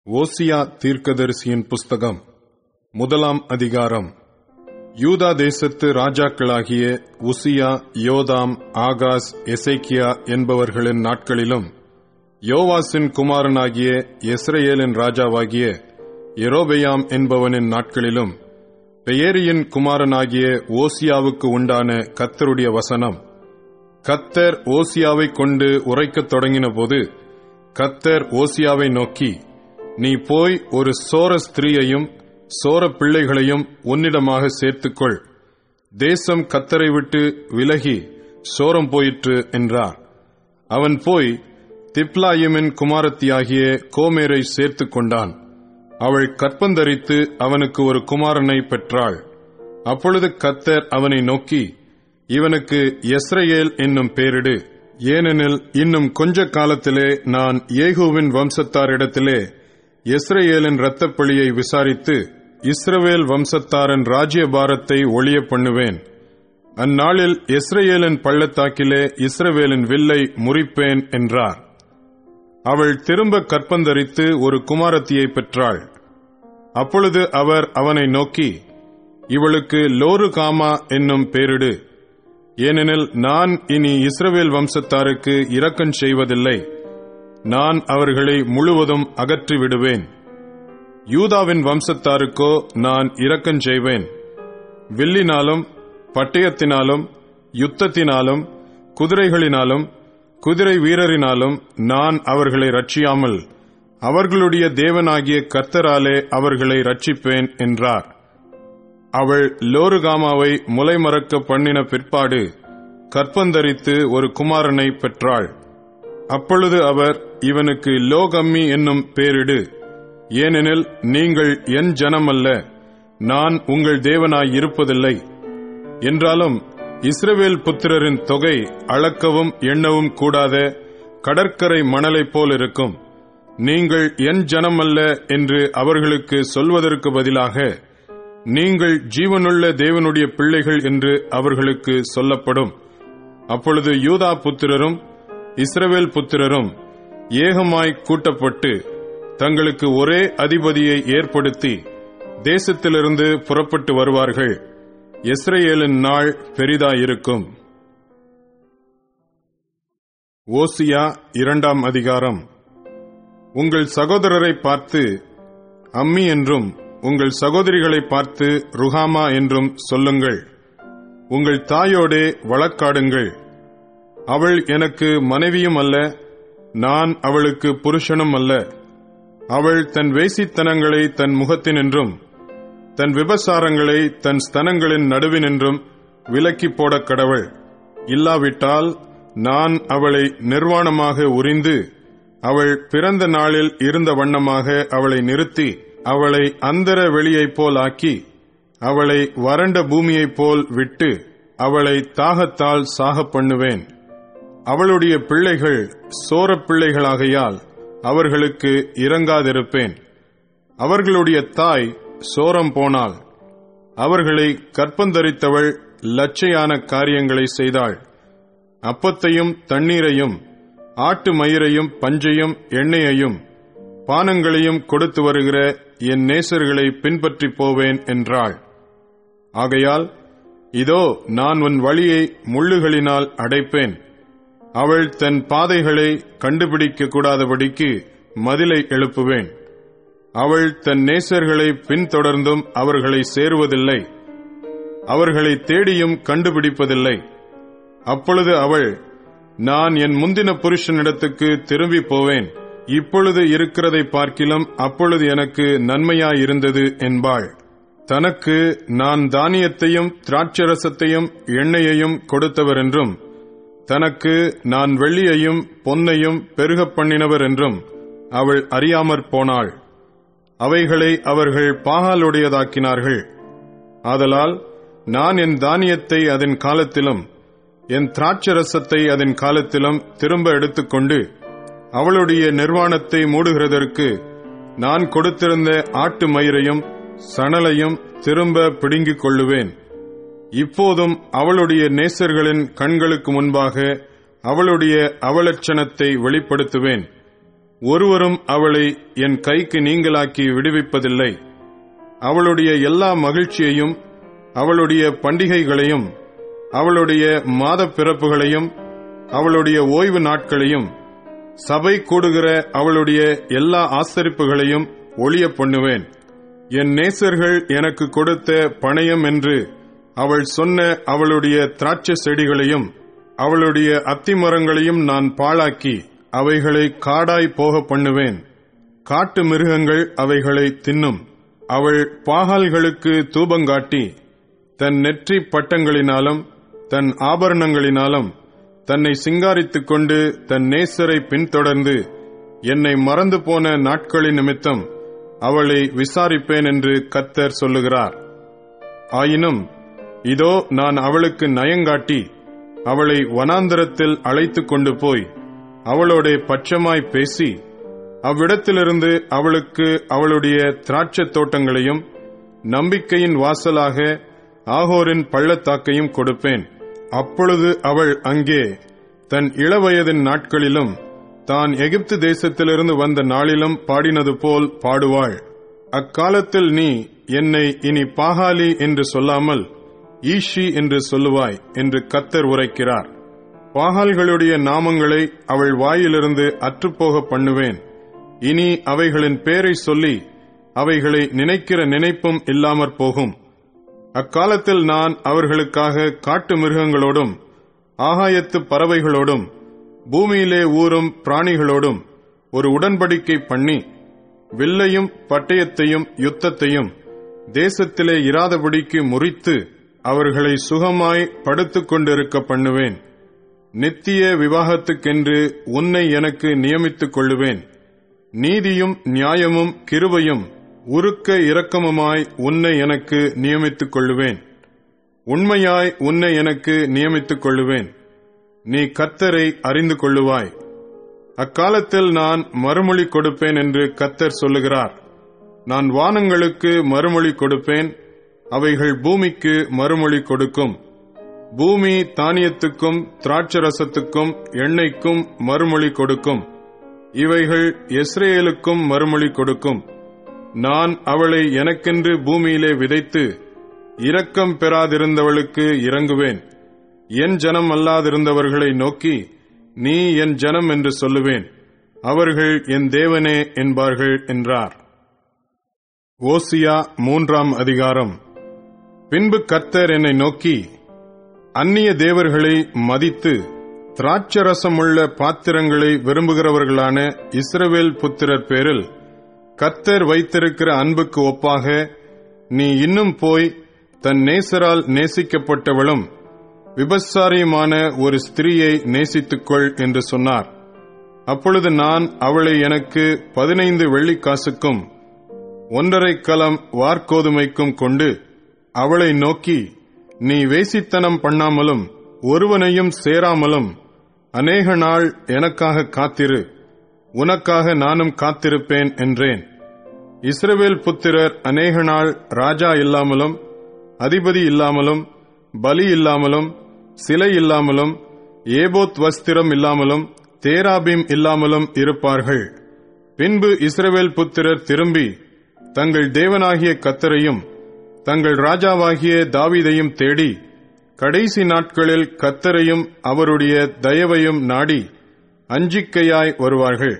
ஓசியா தீர்க்கதரிசியின் புஸ்தகம் 1 அதிகாரம். யூதா தேசத்து ராஜாக்களாகிய உசியா, யோதாம், ஆகாஸ், எசேக்கியா என்பவர்களின் நாட்களிலும், யோவாசின் குமாரனாகிய யெஸ்ரயேலின் ராஜாவாகிய யெரொபெயாம் என்பவனின் நாட்களிலும், பெயேரியின் குமாரனாகிய ஓசியாவுக்கு உண்டான கர்த்தருடைய வசனம். கர்த்தர் ஓசியாவைக் கொண்டு உரைக்கத் தொடங்கினபோது, கர்த்தர் ஓசியாவை நோக்கி, நீ போய் ஒரு சோர ஸ்திரீயையும் சோர பிள்ளைகளையும் உன்னிடமாக சேர்த்துக்கொள். தேசம் கர்த்தரை விட்டு விலகி சோரம் போயிற்று என்றார். அவன் போய் திப்லாயிமின் குமாரத்தியாகிய கோமேரை சேர்த்துக் கொண்டான். அவள் கற்பந்தரித்து அவனுக்கு ஒரு குமாரனை பெற்றாள். அப்பொழுது கர்த்தர் அவனை நோக்கி, இவனுக்கு யெஸ்ரயேல் என்னும் பேரிடு. ஏனெனில் இன்னும் கொஞ்ச காலத்திலே நான் ஏகூவின் வம்சத்தாரிடத்திலே யெஸ்ரயேலின் இரத்தப்பழியை விசாரித்து இஸ்ரவேல் வம்சத்தாரின் ராஜ்யபாரத்தை ஒழிய பண்ணுவேன். அந்நாளில் யெஸ்ரயேலின் பள்ளத்தாக்கிலே இஸ்ரவேலின் வில்லை முறிப்பேன் என்றார். அவள் திரும்ப கற்பந்தரித்து ஒரு குமாரத்தியை பெற்றாள். அப்பொழுது அவர் அவனை நோக்கி, இவளுக்கு லோருகாமா என்னும் பேரிடு. ஏனெனில் நான் இனி இஸ்ரவேல் வம்சத்தாருக்கு இரக்கம் செய்வதில்லை. நான் அவர்களை முழுவதும் அகற்றி விடுவேன். யூதாவின் வம்சத்தாருக்கோ நான் இரக்கம் செய்வேன். வில்லினாலும் பட்டயத்தினாலும் யுத்தத்தினாலும் குதிரைகளினாலும் குதிரை வீரரினாலும் நான் அவர்களை ரட்சியாமல் அவர்களுடைய தேவனாகிய கர்த்தராலே அவர்களை ரட்சிப்பேன் என்றார். அவள் லோருகாமாவை முலைமறக்க பண்ணின பிற்பாடு கற்பந்தரித்து ஒரு குமாரனை பெற்றாள். அப்பொழுது அவர், இவனுக்கு லோகம்மி என்னும் பேரிடு. ஏனெனில் நீங்கள் என் ஜனமல்ல, நான் உங்கள் தேவனாய் இருப்பதில்லை. என்றாலும் இஸ்ரவேல் புத்திரரின் தொகை அளக்கவும் எண்ணவும் கூடாத கடற்கரை மணலைப் போல் இருக்கும். நீங்கள் என் ஜனமல்ல என்று அவர்களுக்கு சொல்வதற்கு பதிலாக, நீங்கள் ஜீவனுள்ள தேவனுடைய பிள்ளைகள் என்று அவர்களுக்கு சொல்லப்படும். அப்பொழுது யூதா புத்திரரும் இஸ்ரவேல் புத்திரரும் ஏகமாய் கூட்டப்பட்டு தங்களுக்கு ஒரே அதிபதியை ஏற்படுத்தி தேசத்திலிருந்து புறப்பட்டு வருவார்கள். யெஸ்ரயேலின் நாள் பெரிதாயிருக்கும். ஓசியா 2 அதிகாரம். உங்கள் சகோதரரை பார்த்து அம்மி என்றும் உங்கள் சகோதரிகளை பார்த்து ருகாமா என்றும் சொல்லுங்கள். உங்கள் தாயோடே வழக்காடுங்கள். அவள் எனக்கு மனைவியும் அல்ல, நான் அவளுக்கு புருஷனும் அல்ல. அவள் தன் வேசித்தனங்களை தன் முகத்தினின்றும் தன் விபசாரங்களை தன் ஸ்தனங்களின் நடுவினின்றும் விலக்கி போடக் கடவள். இல்லாவிட்டால் நான் அவளை நிர்வாணமாக உரிந்து அவள் பிறந்த நாளில் இருந்த வண்ணமாக அவளை நிறுத்தி அவளை அந்தர வெளியைப் போல் ஆக்கி அவளை வறண்ட பூமியைப் போல் விட்டு அவளை தாகத்தால் சாகப் பண்ணுவேன். அவளுடைய பிள்ளைகள் சோர பிள்ளைகளாகையால் அவர்களுக்கு இரங்காதிருப்பேன். அவர்களுடைய தாய் சோரம் போனாள். அவர்களை கற்பந்தரித்தவள் லட்சையான காரியங்களை செய்தாள். அப்பத்தையும் தண்ணீரையும் ஆட்டு மயிரையும் பஞ்சையும் எண்ணெயையும் பானங்களையும் கொடுத்து வருகிற என் நேசர்களை பின்பற்றி போவேன் என்றாள். ஆகையால் இதோ நான் உன் வழியை முள்ளுகளினால் அடைப்பேன். அவள் தன் பாதைகளை கண்டுபிடிக்க கூடாதபடிக்கு மதிலை எழுப்புவேன். அவள் தன் நேசர்களை பின்தொடர்ந்தும் அவர்களை சேருவதில்லை, அவர்களை தேடியும் கண்டுபிடிப்பதில்லை. அப்பொழுது அவள், நான் என் முந்தின புருஷனிடத்துக்கு திரும்பி போவேன், இப்பொழுது இருக்கிறதை பார்க்கிலும் அப்பொழுது எனக்கு நன்மையாயிருந்தது என்பாள். தனக்கு நான் தானியத்தையும் திராட்சரசத்தையும் எண்ணெயையும் கொடுத்தவர் என்றும் தனக்கு நான் வெள்ளியையும் பொன்னையும் பெருகப் பண்ணினவர் என்றும் அவள் அறியாமற் போனாள். அவைகளை அவர்கள் பாகாலுடையதாக்கினார்கள். ஆதலால் நான் என் தானியத்தை அதன் காலத்திலும் என் திராட்சரசத்தை அதன் காலத்திலும் திரும்ப எடுத்துக்கொண்டு அவளுடைய நிர்வாணத்தை மூடுகிறதற்கு நான் கொடுத்திருந்த ஆட்டு மயிரையும் சணலையும் திரும்ப பிடுங்கிக் கொள்ளுவேன். இப்போதும் அவளுடைய நேசர்களின் கண்களுக்கு முன்பாக அவளுடைய அவலட்சணத்தை வெளிப்படுத்துவேன். ஒருவரும் அவளை என் கைக்கு நீங்கலாக்கி விடுவிப்பதில்லை. அவளுடைய எல்லா மகிழ்ச்சியையும், அவளுடைய பண்டிகைகளையும், அவளுடைய மாத பிறப்புகளையும், அவளுடைய ஓய்வு நாட்களையும், சபை கூடுகிற அவளுடைய எல்லா ஆசரிப்புகளையும் ஒழிய பண்ணுவேன். என் நேசர்கள் எனக்கு கொடுத்த பணயம் என்று அவள் சொன்ன அவளுடைய திராட்சை செடிகளையும் அவளுடைய அத்திமரங்களையும் நான் பாழாக்கி அவைகளை காடாய் போக பண்ணுவேன். காட்டு மிருகங்கள் அவைகளை தின்னும். அவள் பாகால்களுக்கு தூபங்காட்டி தன் நெற்றி பட்டங்களினாலும் தன் ஆபரணங்களினாலும் தன்னை சிங்காரித்துக் கொண்டு தன் நேசரை பின்தொடர்ந்து என்னை மறந்து போன நாட்களின் நிமித்தம் அவளை விசாரிப்பேன் என்று கர்த்தர் சொல்லுகிறார். ஆயினும் இதோ நான் அவளுக்கு நயங்காட்டி அவளை வனாந்தரத்தில் அழைத்துக் கொண்டு போய் அவளோட பட்சமாய் பேசி அவ்விடத்திலிருந்து அவளுக்கு அவளுடைய திராட்சைத் தோட்டங்களையும் நம்பிக்கையின் வாசலாக ஆகோரின் பள்ளத்தாக்கையும் கொடுப்பேன். அப்பொழுது அவள் அங்கே தன் இளவயதின் நாட்களிலும் தான் எகிப்து தேசத்திலிருந்து வந்த நாளிலும் பாடினது போல் பாடுவாள். அக்காலத்தில் நீ என்னை இனி பாகாலி என்று சொல்லாமல் ஈஷி என்று சொல்லுவாய் என்று கர்த்தர் உரைக்கிறார். பாகால்களுடைய நாமங்களை அவள் வாயிலிருந்து அற்றுப்போக பண்ணுவேன். இனி அவைகளின் பேரை சொல்லி அவைகளை நினைக்கிற நினைப்பும் இல்லாமற் போகும். அக்காலத்தில் நான் அவர்களுக்காக காட்டு மிருகங்களோடும் ஆகாயத்து பறவைகளோடும் பூமியிலே ஊறும் பிராணிகளோடும் ஒரு உடன்படிக்கை பண்ணி வில்லையும் பட்டயத்தையும் யுத்தத்தையும் தேசத்திலே இராதபடிக்கு முறித்து அவர்களை சுகமாய் படுத்துக் கொண்டிருக்க பண்ணுவேன். நித்திய விவாகத்துக்கென்று உன்னை எனக்கு நியமித்துக் கொள்ளுவேன். நீதியும் நியாயமும் கிருபையும் உருக்க இரக்கமுமாய் உன்னை எனக்கு நியமித்துக் கொள்ளுவேன். உண்மையாய் உன்னை எனக்கு நியமித்துக் கொள்ளுவேன். நீ கர்த்தரை அறிந்து கொள்ளுவாய். அக்காலத்தில் நான் மறுமொழி கொடுப்பேன் என்று கர்த்தர் சொல்லுகிறார். நான் வானங்களுக்கு மறுமொழி கொடுப்பேன், அவைகள் பூமிக்கு மறுமொழி கொடுக்கும். பூமி தானியத்துக்கும் திராட்சரசத்துக்கும் எண்ணெய்க்கும் மறுமொழி கொடுக்கும். இவைகள் இஸ்ரவேலுக்கும் மறுமொழி கொடுக்கும். நான் அவளை எனக்கென்று பூமியிலே விதைத்து இரக்கம் பெறாதிருந்தவளுக்கு இரங்குவேன். என் ஜனம் அல்லாதிருந்தவர்களை நோக்கி நீ என் ஜனம் என்று சொல்லுவேன். அவர்கள் என் தேவனே என்பார்கள் என்றார். ஓசியா 3ஆம் அதிகாரம். பின்பு கர்த்தர் என்னை நோக்கி, அந்நிய தேவர்களை மதித்து திராட்சரசமுள்ள பாத்திரங்களை விரும்புகிறவர்களான இஸ்ரவேல் புத்திரர் பேரில் கர்த்தர் வைத்திருக்கிற அன்புக்கு ஒப்பாக நீ இன்னும் போய் தன் நேசரால் நேசிக்கப்பட்டவளும் விபச்சாரியுமான ஒரு ஸ்திரீயை நேசித்துக்கொள் என்று சொன்னார். அப்பொழுது நான் அவளை எனக்கு 15 வெள்ளிக்காசுக்கும் 1.5 கலம் வார்கோதுமைக்கும் கொண்டு அவளை நோக்கி, நீ வேசித்தனம் பண்ணாமலும் ஒருவனையும் சேராமலும் அநேக நாள் எனக்காக காத்திரு, உனக்காக நானும் காத்திருப்பேன் என்றேன். இஸ்ரவேல் புத்திரர் அநேக நாள் ராஜா இல்லாமலும் அதிபதி இல்லாமலும் பலி இல்லாமலும் சிலை இல்லாமலும் ஏபோத் வஸ்திரம் இல்லாமலும் தேராபீம் இல்லாமலும் இருப்பார்கள். பின்பு இஸ்ரவேல் புத்திரர் திரும்பி தங்கள் தேவனாகிய கர்த்தரையும் தங்கள் ராஜாவாகிய தாவீதையும் தேடி கடைசி நாட்களில் கர்த்தரையும் அவருடைய தயவையும் நாடி அஞ்சிக்கையாய் வருவார்கள்.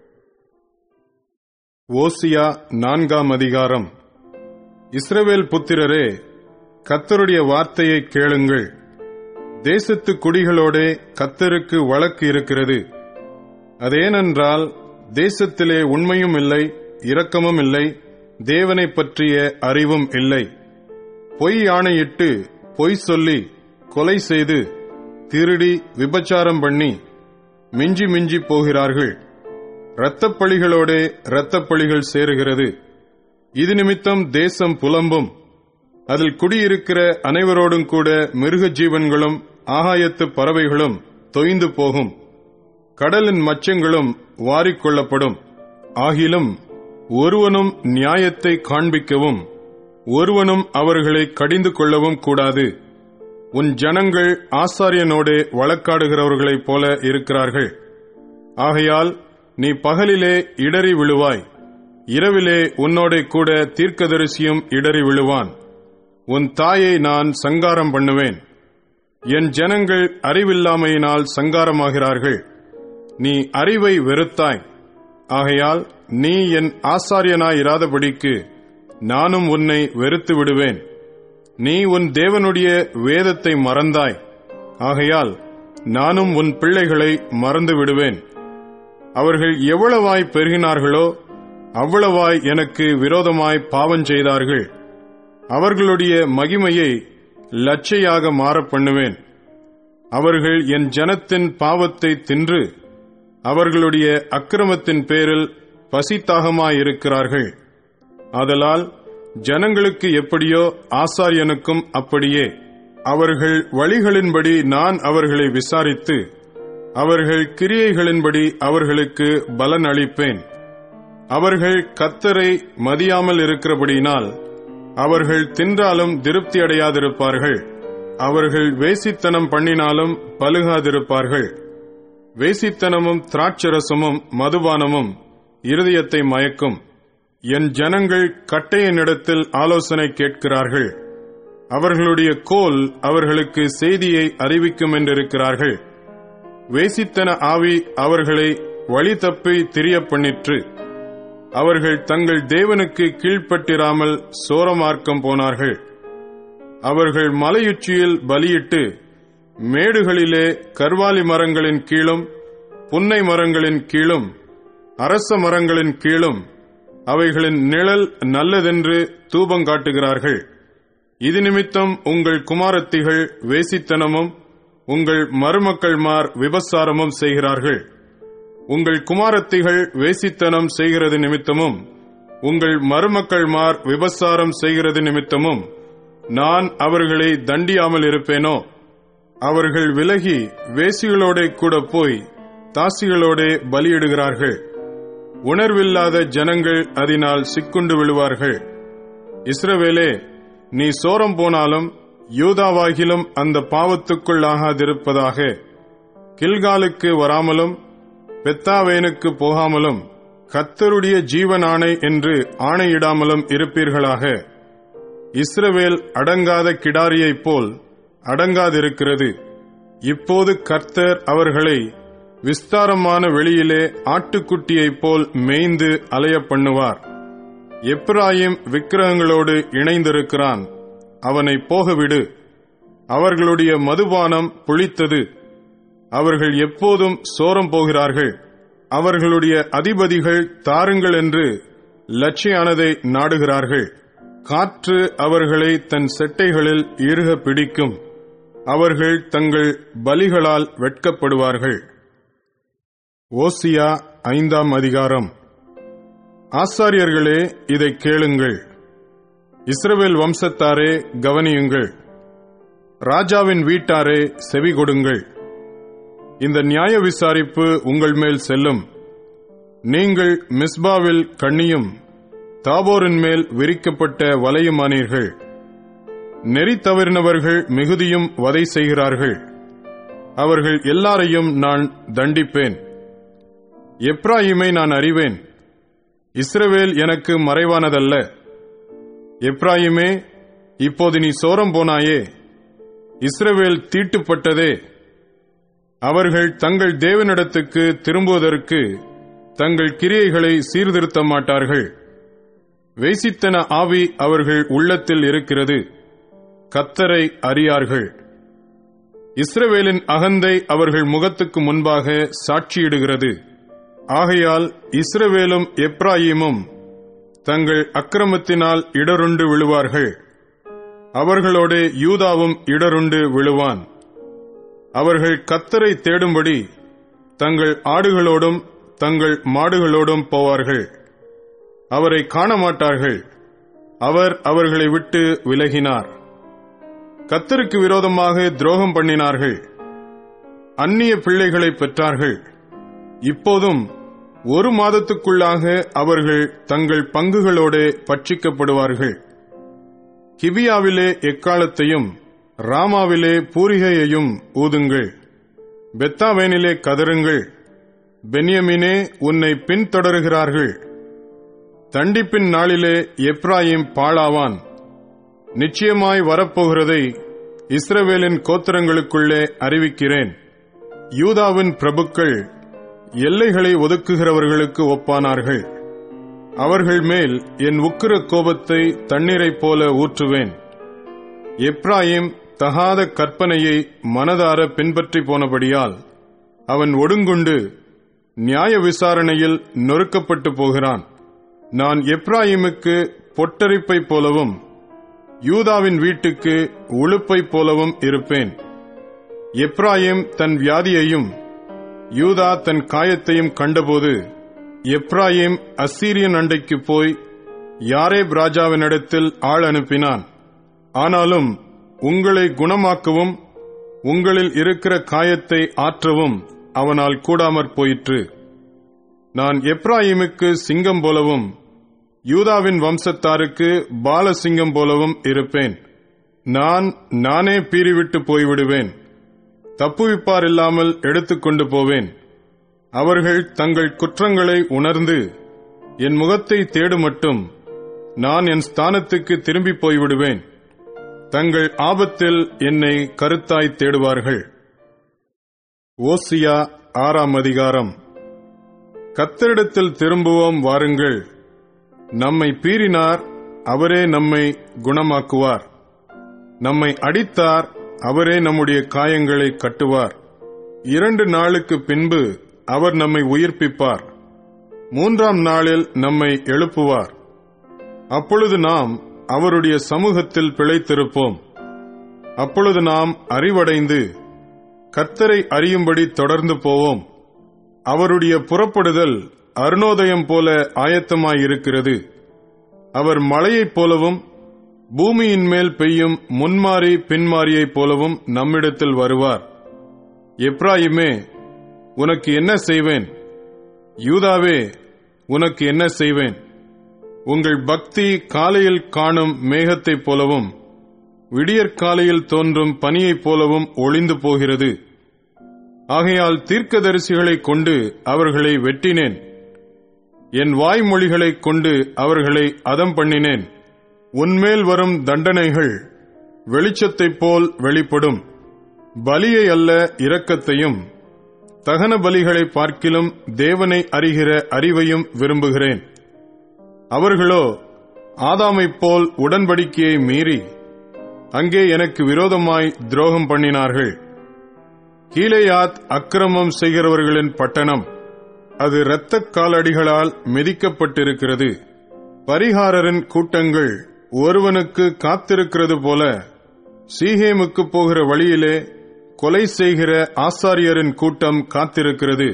ஓசியா 4ஆம் அதிகாரம். இஸ்ரவேல் புத்திரரே, கர்த்தருடைய வார்த்தையை கேளுங்கள். தேசத்து குடிகளோடே கர்த்தருக்கு வழக்கு இருக்கிறது. அதேனென்றால் தேசத்திலே உண்மையும் இல்லை, இரக்கமும் இல்லை, தேவனை பற்றிய அறிவும் இல்லை. பொய் ஆணையிட்டு பொய் சொல்லி கொலை செய்து திருடி விபச்சாரம் பண்ணி மிஞ்சி மிஞ்சி போகிறார்கள். இரத்தப்பழிகளோடே இரத்தப்பழிகள் சேருகிறது. இது நிமித்தம் தேசம் புலம்பும். அதில் குடியிருக்கிற அனைவரோடும் கூட மிருக ஜீவன்களும் ஆகாயத்து பறவைகளும் தொய்ந்து போகும். கடலின் மச்சங்களும் வாரிக்கொள்ளப்படும். ஆகிலும் ஒருவனும் நியாயத்தை காண்பிக்கவும் ஒருவனும் அவர்களை கடிந்து கொள்ளவும் கூடாது. உன் ஜனங்கள் ஆசாரியனோடே வழக்காடுகிறவர்களைப் போல இருக்கிறார்கள். ஆகையால் நீ பகலிலே இடறி விழுவாய், இரவிலே உன்னோடே கூட தீர்க்கதரிசியும் இடறி விழுவான். உன் தாயை நான் சங்காரம் பண்ணுவேன். என் ஜனங்கள் அறிவில்லாமையினால் சங்காரமாகிறார்கள். நீ அறிவை வெறுத்தாய், ஆகையால் நீ என் ஆசாரியனாயிராதபடிக்கு நானும் உன்னை வெறுத்து விடுவேன். நீ உன் தேவனுடைய வேதத்தை மறந்தாய், ஆகையால் நானும் உன் பிள்ளைகளை மறந்து விடுவேன். அவர்கள் எவ்வளவாய் பெருகினார்களோ அவ்வளவாய் எனக்கு விரோதமாய் பாவம் செய்தார்கள். அவர்களுடைய மகிமையை லட்சையாக மாறப் பண்ணுவேன். அவர்கள் என் ஜனத்தின் பாவத்தை தின்று அவர்களுடைய அக்கிரமத்தின் பேரில் பசித்தாகமாயிருக்கிறார்கள். ஆதலால் ஜனங்களுக்கு எப்படியோ ஆசாரியனுக்கும் அப்படியே. அவர்கள் வழிகளின்படி நான் அவர்களை விசாரித்து அவர்கள் கிரியைகளின்படி அவர்களுக்கு பலன் அளிப்பேன். அவர்கள் கர்த்தரை மதியாமல் இருக்கிறபடியினால் அவர்கள் தின்றாலும் திருப்தி அடையாதிருப்பார்கள். அவர்கள் வேசித்தனம் பண்ணினாலும் பலுகாதிருப்பார்கள். வேசித்தனமும் திராட்சரசமும் மதுபானமும் இருதயத்தை மயக்கும். என் ஜனங்கள் கட்டையினிடத்தில் ஆலோசனை கேட்கிறார்கள். அவர்களுடைய கோல் அவர்களுக்கு செய்தியை அறிவிக்கும் என்றிருக்கிறார்கள். வேசித்தன ஆவி அவர்களை வழி தப்பி திரிய பண்ணிற்று. அவர்கள் தங்கள் தேவனுக்கு கீழ்ப்பட்டிராமல் சோரமார்க்கம் போனார்கள். அவர்கள் மலையுச்சியில் பலியிட்டு மேடுகளிலே கர்வாலி மரங்களின் கீழும் புன்னை மரங்களின் கீழும் அரச மரங்களின் கீழும் அவைகளின் நிழல் நல்லதென்று தூபங்காட்டுகிறார்கள். இது நிமித்தம் உங்கள் குமாரத்திகள் வேசித்தனமும் உங்கள் மருமக்கள்மார் விபசாரமும் செய்கிறார்கள். உங்கள் குமாரத்திகள் வேசித்தனம் செய்கிறது நிமித்தமும் உங்கள் மருமக்கள்மார் விபசாரம் செய்கிறது நிமித்தமும் நான் அவர்களை தண்டியாமல் இருப்பேனோ? அவர்கள் விலகி வேசிகளோட கூட போய் தாசிகளோட பலியிடுகிறார்கள். உணர்வில்லாத ஜனங்கள் அதனால் சிக்குண்டு விழுவார்கள். இஸ்ரவேலே, நீ சோரம் போனாலும் யூதாவாகிலும் அந்த பாவத்துக்குள் ஆகாதிருப்பதாக. கில்காலுக்கு வராமலும் பெத்தாவேனுக்கு போகாமலும் கர்த்தருடைய ஜீவன் ஆணை என்று ஆணையிடாமலும் இருப்பீர்களாக. இஸ்ரவேல் அடங்காத கிடாரியைப் போல் அடங்காதிருக்கிறது. இப்போது கர்த்தர் அவர்களை விஸ்தாரமான வெளியிலே ஆட்டுக்குட்டியைப் போல் மேய்ந்து அலைய பண்ணுவார். எப்பிராயிம் விக்கிரகங்களோடு இணைந்திருக்கிறான், அவனை போகவிடு. அவர்களுடைய மதுபானம் புளித்தது, அவர்கள் எப்போதும் சோரம் போகிறார்கள். அவர்களுடைய அதிபதிகள் தாருங்கள் என்று லட்சியானதை நாடுகிறார்கள். காற்று அவர்களை தன் செட்டைகளில் இறுக பிடிக்கும். அவர்கள் தங்கள் பலிகளால் வெட்கப்படுவார்கள். ஓசியா 5ஆம் அதிகாரம். ஆசாரியர்களே, இதை கேளுங்கள். இஸ்ரவேல் வம்சத்தாரே, கவனியுங்கள். ராஜாவின் வீட்டாரே, செவி கொடுங்கள். இந்த நியாய விசாரிப்பு உங்கள் மேல் செல்லும். நீங்கள் மிஸ்பாவில் கண்ணியும் தாபோரின் மேல் விரிக்கப்பட்ட வலையுமானீர்கள். நெறி தவறினவர்கள் மிகுதியும் வதை செய்கிறார்கள். அவர்கள் எல்லாரையும் நான் தண்டிப்பேன். எப்ராயிமை நான் அறிவேன். இஸ்ரவேல் எனக்கு மறைவானதல்ல. எப்ராயிமே, இப்போது நீ சோரம் போனாயே. இஸ்ரவேல் தீட்டுப்பட்டதே. அவர்கள் தங்கள் தேவனிடத்துக்கு திரும்புவதற்கு தங்கள் கிரியைகளை சீர்திருத்த மாட்டார்கள். வேசித்தன ஆவி அவர்கள் உள்ளத்தில் இருக்கிறது, கர்த்தரை அறியார்கள். இஸ்ரவேலின் அகந்தை அவர்கள் முகத்துக்கு முன்பாக சாட்சியிடுகிறது. ஆகையால் இஸ்ரவேலும் எப்ராயிமும் தங்கள் அக்கிரமத்தினால் இடருண்டு விழுவார்கள். அவர்களோட யூதாவும் இடருண்டு விழுவான். அவர்கள் கர்த்தரை தேடும்படி தங்கள் ஆடுகளோடும் தங்கள் மாடுகளோடும் போவார்கள். அவரை காணமாட்டார்கள். அவர் அவர்களை விட்டு விலகினார். கர்த்தருக்கு விரோதமாக துரோகம் பண்ணினார்கள். அந்நிய பிள்ளைகளை பெற்றார்கள். இப்போதும் 1 மாதத்துக்குள்ளாக அவர்கள் தங்கள் பங்குகளோடு பட்சிக்கப்படுவார்கள். கிபியாவிலே எக்காலத்தையும் ராமாவிலே பூரிகையையும் ஊதுங்கள். பெத்தாவேனிலே கதறுங்கள். பென்யமீனே, உன்னை பின்தொடருகிறார்கள். தண்டிப்பின் நாளிலே எப்ராயிம் பாழாவான். நிச்சயமாய் வரப்போகிறதை இஸ்ரவேலின் கோத்திரங்களுக்குள்ளே அறிவிக்கிறேன். யூதாவின் பிரபுக்கள் எல்லைகளை ஒதுக்குகிறவர்களுக்கு ஒப்பானார்கள். அவர்கள் மேல் என் உக்கிர கோபத்தை தண்ணீரைப் போல ஊற்றுவேன். எப்ராயிம் தகாத கற்பனையை மனதார பின்பற்றி போனபடியால் அவன் ஒடுங்குண்டு நியாய விசாரணையில் நொறுக்கப்பட்டு போகிறான். நான் எப்ராயிமுக்கு பொட்டரிப்பைப் போலவும் யூதாவின் வீட்டுக்கு உளுப்பைப் போலவும் இருப்பேன். எப்ராயிம் தன் வியாதியையும் யூதா தன் காயத்தையும் கண்டபோது எப்ராயிம் அசீரியன் அண்டைக்கு போய் யாரேப் ராஜாவினிடத்தில் ஆள் அனுப்பினான். ஆனாலும் உங்களை குணமாக்கவும் உங்களில் இருக்கிற காயத்தை ஆற்றவும் அவனால் கூடாமற் போயிற்று. நான் எப்ராயிமுக்கு சிங்கம் போலவும் யூதாவின் வம்சத்தாருக்கு பாலசிங்கம் போலவும் இருப்பேன். நானே பீறிவிட்டு போய்விடுவேன். தப்புவிப்பார் இல்லாமல் எடுத்துக்கொண்டு போவேன். அவர்கள் தங்கள் குற்றங்களை உணர்ந்து என் முகத்தை தேடுமட்டும் நான் என் ஸ்தானத்துக்கு திரும்பி போய்விடுவேன். தங்கள் ஆபத்தில் என்னை கருத்தாய் தேடுவார்கள். ஓசியா 6ஆம் அதிகாரம். கர்த்தரிடத்தில் திரும்புவோம் வாருங்கள். நம்மை பீறினார், அவரே நம்மை குணமாக்குவார். நம்மை அடித்தார், அவரே நம்முடைய காயங்களை கட்டுவார். 2 நாளுக்கு பின்பு அவர் நம்மை உயிர்ப்பிப்பார். 3ஆம் நாளில் நம்மை எழுப்புவார். அப்பொழுது நாம் அவருடைய சமூகத்தில் பிழைத்திருப்போம். அப்பொழுது நாம் அறிவடைந்து கர்த்தரை அறியும்படி தொடர்ந்து போவோம். அவருடைய புறப்படுதல் அருணோதயம் போல ஆயத்தமாயிருக்கிறது. அவர் மழையைப் போலவும் பூமியின் மேல் பெய்யும் முன்மாறி பின்மாறியைப் போலவும் நம்மிடத்தில் வருவார். எப்ராயிமே, உனக்கு என்ன செய்வேன்? யூதாவே, உனக்கு என்ன செய்வேன்? உங்கள் பக்தி காலையில் காணும் மேகத்தைப் போலவும் விடியற்காலையில் தோன்றும் பனியைப் போலவும் ஒளிந்து போகிறது. ஆகையால் தீர்க்கதரிசிகளைக் கொண்டு அவர்களை வெட்டினேன். என் வாய்மொழிகளைக் கொண்டு அவர்களை அதம் பண்ணினேன். உன்மேல் வரும் தண்டனைகள் வெளிச்சத்தைப் போல் வெளிப்படும். பலியை அல்ல, இரக்கத்தையும் தகன பலிகளை பார்க்கிலும் தேவனை அறிகிற அறிவையும் விரும்புகிறேன். அவர்களோ ஆதாமைப் போல் உடன்படிக்கையை மீறி அங்கே எனக்கு விரோதமாய் துரோகம் பண்ணினார்கள். கீலேயாத் அக்கிரமம் செய்கிறவர்களின் பட்டணம். அது இரத்தக் காலடிகளால் மிதிக்கப்பட்டிருக்கிறது. பரிகாரரின் கூட்டங்கள் ஒருவனுக்கு காத்திருக்கிறது போல சீகேமுக்கு போகிற வழியிலே கொலை செய்கிற ஆசாரியரின் கூட்டம் காத்திருக்கிறது.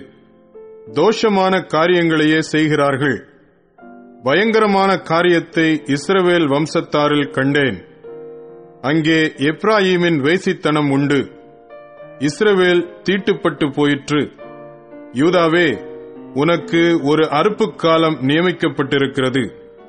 தோஷமான காரியங்களையே செய்கிறார்கள். பயங்கரமான காரியத்தை இஸ்ரவேல் வம்சத்தாரில் கண்டேன். அங்கே எப்ராயிமின் வேசித்தனம் உண்டு. இஸ்ரவேல் தீட்டுப்பட்டு போயிற்று. யூதாவே, உனக்கு ஒரு அறுப்புக் காலம் நியமிக்கப்பட்டிருக்கிறது.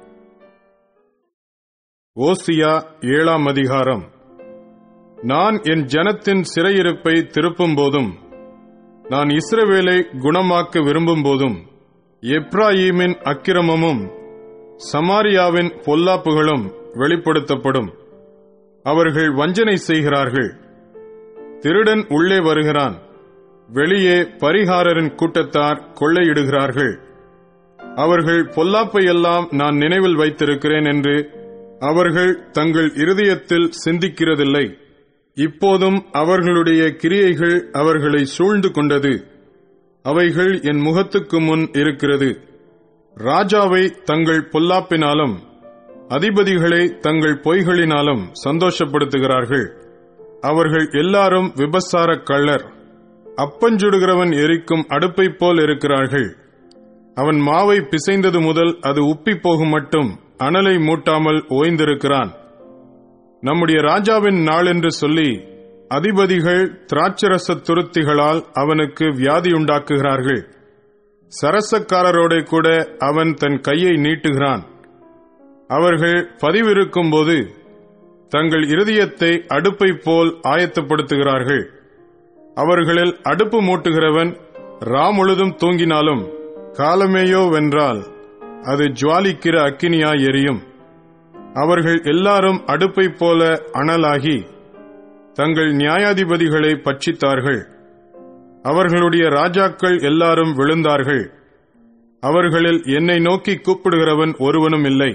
ஓசியா 7ஆம் அதிகாரம். நான் என் ஜனத்தின் சிறையிருப்பை திருப்பும் போதும் நான் இஸ்ரவேலை குணமாக்க விரும்பும் போதும் எப்ராயிமின் அக்கிரமமும் சமாரியாவின் பொல்லாப்புகளும் வெளிப்படுத்தப்படும். அவர்கள் வஞ்சனை செய்கிறார்கள். திருடன் உள்ளே வருகிறான். வெளியே பரிகாரரின் கூட்டத்தார் கொள்ளையிடுகிறார்கள். அவர்கள் பொல்லாப்பையெல்லாம் நான் நினைவில் வைத்திருக்கிறேன் என்று அவர்கள் தங்கள் இருதயத்தில் சிந்திக்கிறதில்லை. இப்போதும் அவர்களுடைய கிரியைகள் அவர்களை சூழ்ந்து கொண்டது. அவைகள் என் முகத்துக்கு முன் இருக்கிறது. ராஜாவை தங்கள் பொல்லாப்பினாலும் அதிபதிகளை தங்கள் பொய்களினாலும் சந்தோஷப்படுத்துகிறார்கள். அவர்கள் எல்லாரும் விபசாரக் கள்ளர். அப்பஞ்சுடுகிறவன் எரிக்கும் அடுப்பைப் போல் இருக்கிறார்கள். அவன் மாவை பிசைந்தது முதல் அது உப்பி போகும் மட்டும் அனலை மூட்டாமல் ஓய்ந்திருக்கிறான். நம்முடைய ராஜாவின் நாள் என்று சொல்லி அதிபதிகள் திராட்சரச துருத்திகளால் அவனுக்கு வியாதியுண்டாக்குகிறார்கள். சரசக்காரரோட கூட அவன் தன் கையை நீட்டுகிறான். அவர்கள் பதிவிருக்கும் போது தங்கள் இருதயத்தை அடுப்பைப் போல் ஆயத்தப்படுத்துகிறார்கள். அவர்களில் அடுப்பு மூட்டுகிறவன் முழுதும் தூங்கினாலும் காலமேயோ வென்றால் அது ஜுவாலிக்கிற அக்கினியாய் எரியும். அவர்கள் எல்லாரும் அடுப்பை போல அனலாகி தங்கள் நியாயாதிபதிகளை பட்சித்தார்கள். அவர்களுடைய ராஜாக்கள் எல்லாரும் விழுந்தார்கள். அவர்களில் என்னை நோக்கி கூப்பிடுகிறவன் ஒருவனும் இல்லை.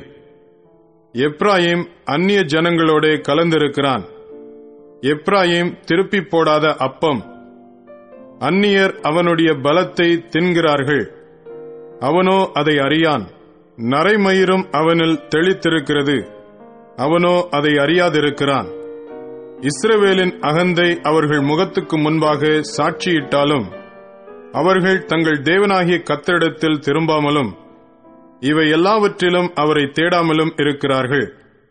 எப்ராயிம் அந்நிய ஜனங்களோட கலந்திருக்கிறான். எப்ராயிம் திருப்பி போடாத அப்பம். அந்நியர் அவனுடைய பலத்தை தின்கிறார்கள். அவனோ அதை அறியான். நரைமயிரும் அவனில் தெளித்திருக்கிறது. அவனோ அதை அறியாதிருக்கிறான். இஸ்ரவேலின் அகந்தை அவர்கள் முகத்துக்கு முன்பாக சாட்சியிட்டாலும் அவர்கள் தங்கள் தேவனாகிய கர்த்தரிடத்தில் திரும்பாமலும் இவை எல்லாவற்றிலும் அவரை தேடாமலும் இருக்கிறார்கள்.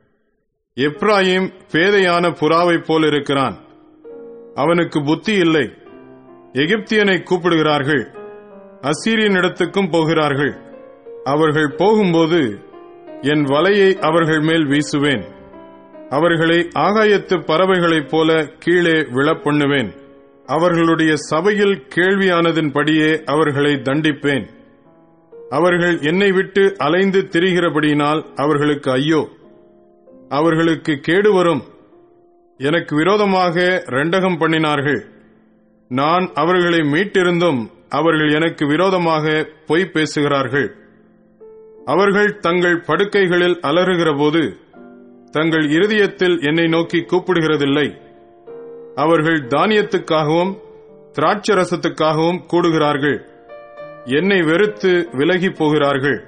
எப்ராயிம் பேதையான புறாவைப் போல் இருக்கிறான். அவனுக்கு புத்தி இல்லை. எகிப்தியனை கூப்பிடுகிறார்கள். அசீரியனிடத்துக்கும் போகிறார்கள். அவர்கள் போகும்போது என் வலையை அவர்கள் மேல் வீசுவேன். அவர்களை ஆகாயத்து பறவைகளைப் போல கீழே விழப்பண்ணுவேன். அவர்களுடைய சபையில் கேள்வியானதின்படியே அவர்களை தண்டிப்பேன். அவர்கள் என்னை விட்டு அலைந்து திரிகிறபடியினால் அவர்களுக்கு ஐயோ! அவர்களுக்கு கேடு வரும். எனக்கு விரோதமாக ரெண்டகம் பண்ணினார்கள். நான் அவர்களை மீட்டிருந்தும் அவர்கள் எனக்கு விரோதமாக பொய் பேசுகிறார்கள். அவர்கள் தங்கள் படுக்கைகளில் அலறுகிற போது தங்கள் இருதயத்தில் என்னை நோக்கி கூப்பிடுகிறதில்லை. அவர்கள் தானியத்துக்காகவும் திராட்சரசத்துக்காகவும் கூடுகிறார்கள். என்னை வெறுத்து விலகி போகிறார்கள்.